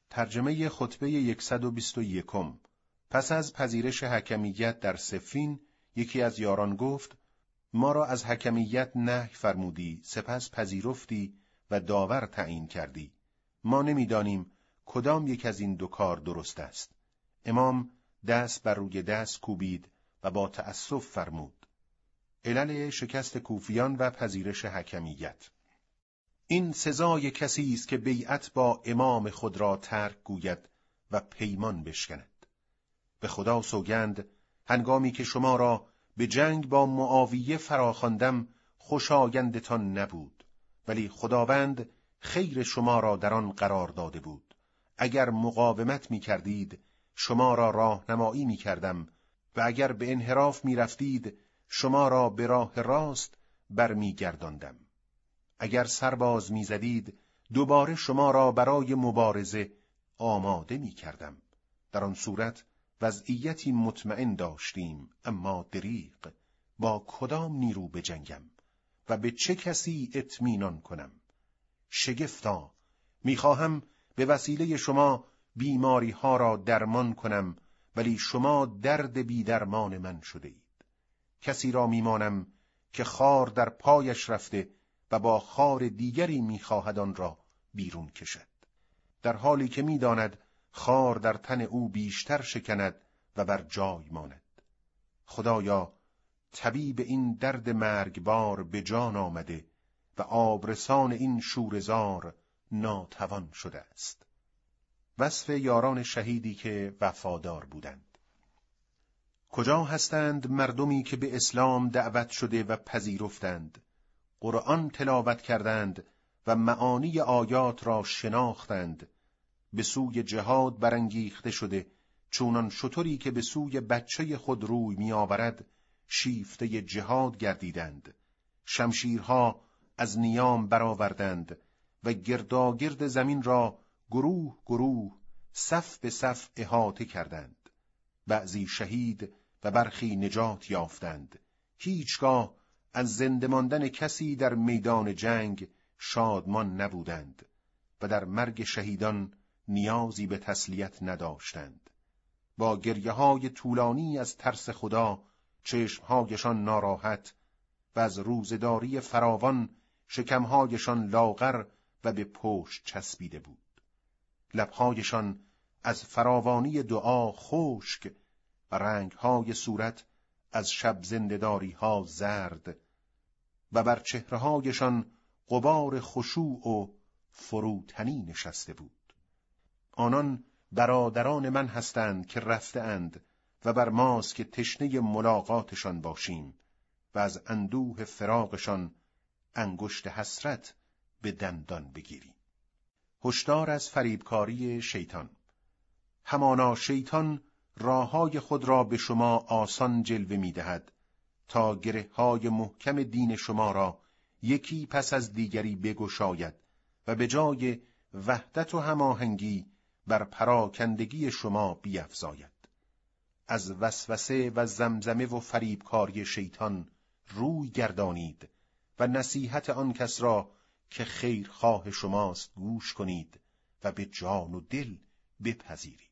ترجمه خطبه 121. پس از پذیرش حکمیت در صفین، یکی از یاران گفت: ما را از حکمیت نهی فرمودی، سپس پذیرفتی و داور تعیین کردی. ما نمی‌دانیم کدام یک از این دو کار درست است. امام دست بر روی دست کوبید و با تأسف فرمود: علل شکست کوفیان و پذیرش حکمیت. این سزای کسی است که بیعت با امام خود را ترک گوید و پیمان بشکند. به خدا سوگند، هنگامی که شما را به جنگ با معاویه فراخواندم خوشایندتان نبود، ولی خداوند خیر شما را در آن قرار داده بود. اگر مقاومت می کردید شما را راهنمایی می کردم و اگر به انحراف می رفتید شما را به راه راست برمی گرداندم. اگر سرباز می زدید دوباره شما را برای مبارزه آماده می کردم. در آن صورت وضعیتی مطمئن داشتیم، اما دریغ. با کدام نیرو بجنگم و به چه کسی اطمینان کنم؟ شگفتا، میخواهم به وسیله شما بیماری ها را درمان کنم، ولی شما درد بی درمان من شده اید. کسی را میمانم که خار در پایش رفته و با خار دیگری میخواهد آن را بیرون کشد، در حالی که میداند خار در تن او بیشتر شکند و بر جای ماند. خدایا، طبیب این درد مرگبار به جان آمده و آبرسان این شوره‌زار ناتوان شده است. وصف یاران شهیدی که وفادار بودند. کجا هستند مردمی که به اسلام دعوت شده و پذیرفتند، قرآن تلاوت کردند و معانی آیات را شناختند، به سوی جهاد برانگیخته شده، چونان شتری که به سوی بچه خود روی می آورد شیفته جهاد گردیدند، شمشیرها از نیام برآوردند و گرداگرد زمین را گروه گروه، صف به صف احاطه کردند. بعضی شهید و برخی نجات یافتند. هیچگاه از زنده ماندن کسی در میدان جنگ شادمان نبودند و در مرگ شهیدان نیازی به تسلیت نداشتند. با گریه‌های طولانی از ترس خدا چشمهایشان ناراحت و از روزداری فراوان شکمهایشان لاغر و به پشت چسبیده بود. لبهایشان از فراوانی دعا خشک و رنگهای صورت از شب زنده‌داری‌ها زرد و بر چهره‌هایشان غبار خشوع و فروتنی نشسته بود. آنان برادران من هستند که رفته‌اند و بر ماست که تشنه ملاقاتشان باشیم و از اندوه فراقشان انگشت حسرت به دندان بگیریم. هشدار از فریبکاری شیطان. همانا شیطان راههای خود را به شما آسان جلوه می‌دهد تا گره‌های محکم دین شما را یکی پس از دیگری بگشاید و به جای وحدت و هماهنگی بر پراکندگی شما بیفزاید. از وسوسه و زمزمه و فریبکاری شیطان روی گردانید و نصیحت آن کس را که خیرخواه شماست گوش کنید و به جان و دل بپذیرید.